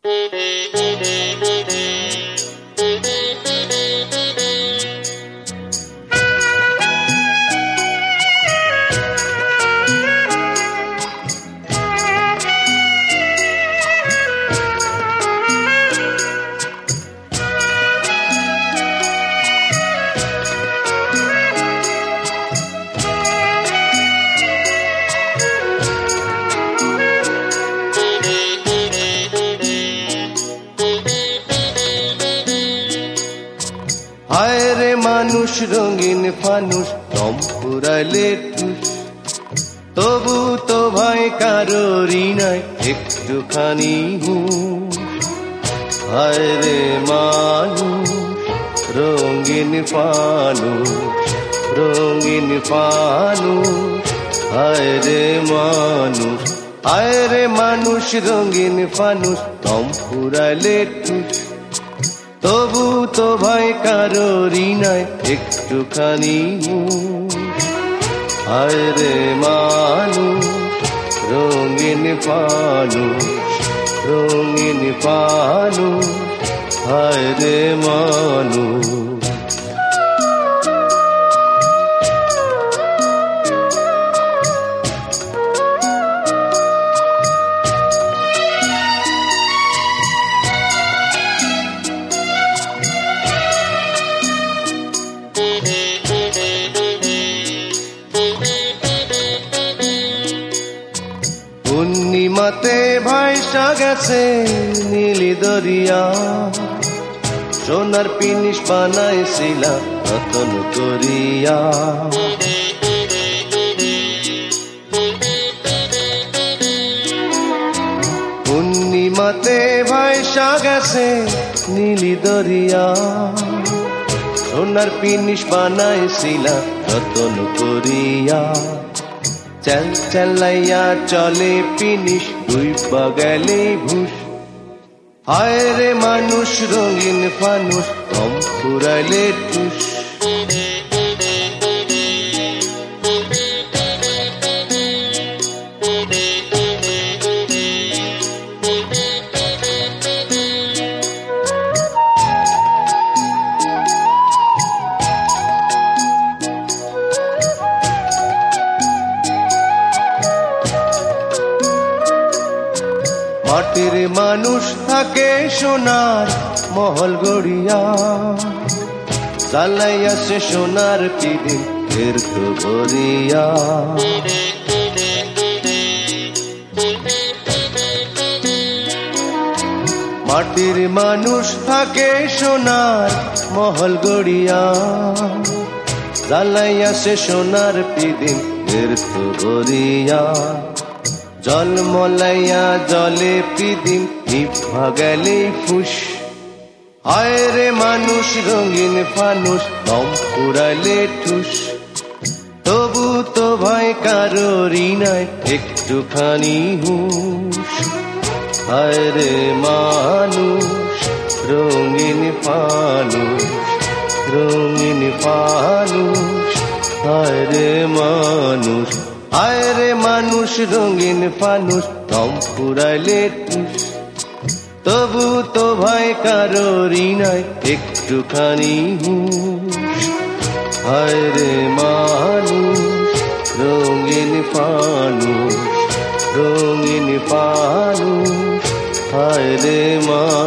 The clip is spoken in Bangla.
হায় রে মানুষ রঙিন ফানুষ দম ফুরাইলে ঠুস, তবু তো ভাই কারোরই নাই একটুখানি হুঁশ। হায় রে মানুষ রঙিন ফানুষ, রঙিন ফানুষ। হায় রে মানুষ, হায় রে মানুষ রঙিন ফানুষ দম ফুরাইলে ঠুস, তবু তো ভাই কারোরই নাই একটুখানি হুঁশ। হায় রে মানুষ রঙিন ফানুষ, রঙিন ফানুষ। হায় রে মানুষ। পূর্ণিমাতে ভাইসা গেছে নীলি দরিয়া, সোনার পিনিস বানাইছিলা রতন করিয়া। পূর্ণিমাতে ভাইসা গেছে নীলি দরিয়া, সোনার পিনিস বানাইছিলা রতন করিয়া। চল চলাইয়া চলে পিনিস ডুইবা গেলে ভুস। হায় রে মানুষ রঙিন ফানুষ দম ফুরাইলে ঠুস। মাটির মানুষ থাকে সোনার মহল গড়িয়া, চালাইয়া সে সোনার পিদিন ফের তো ভরিয়া। মাটির মানুষ থাকে সোনার মহল গড়িয়া, চালাইয়া সে সোনার পিদিন ফের তো ভরিয়া। জল মলাইয়া জলে পিদিম নিভা গেলে ফুস। হায় রে মানুষ রঙিন ফানুষ দম ফুরাইলে ঠুস, তবু তো ভাই কারোরই নাই একটুখানি হুঁশ। হায় রে মানুষ রঙিন ফানুষ, রঙিন ফানুষ। হায় রে মানুষ, হায় রে মানুষ রঙিন ফানুষ দম ফুরাইলে ঠুস, তবু তো ভাই কারোরই নাই একটুখানি হুঁশ। হায় রে মানুষ রঙিন ফানুষ, রঙিন ফানুষ। হায় রে মানুষ।